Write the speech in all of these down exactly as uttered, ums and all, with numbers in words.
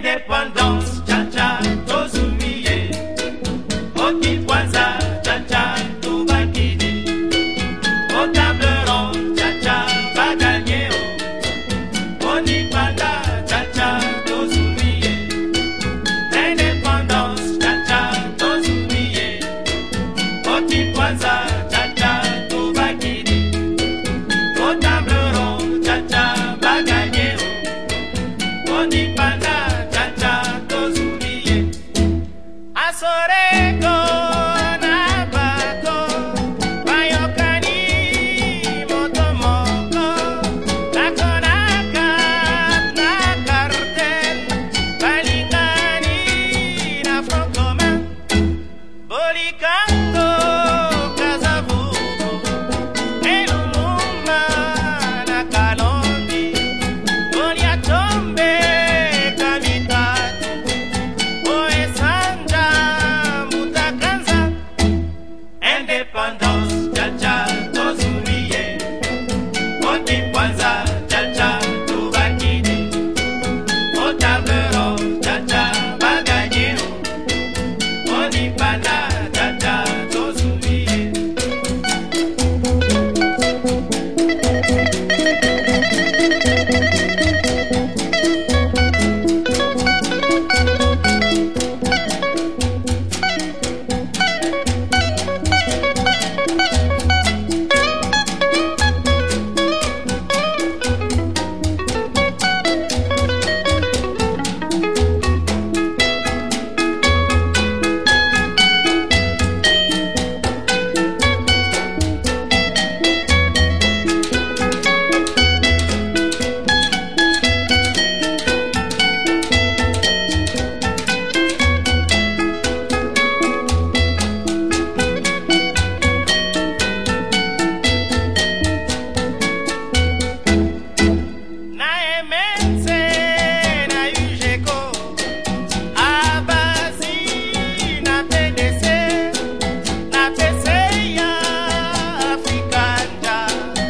Indépendance, cha-cha, tozumiye. Oti kwanza, cha-cha, tubakini. Au table ronde, cha-cha, baganye. Oni panda, cha-cha, tozumiye. Indépendance, cha-cha, tozumiye. Oti kwanza, cha-cha, tubakini. Au table ronde, cha-cha, baganye. Oni panda. Asoreko na bato bayokani motomoko nakonaka na cartel balingani na front commun bolikando kazavuko elumuma na kalondi boliatombe kamitatu Indépendance, cha-cha, tozumiye. Oti kwanza, cha-cha, tubakini. Au table ronde, cha-cha, baganye. Oni panda, cha-cha, tozumiye.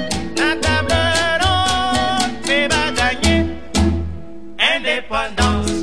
Indépendance.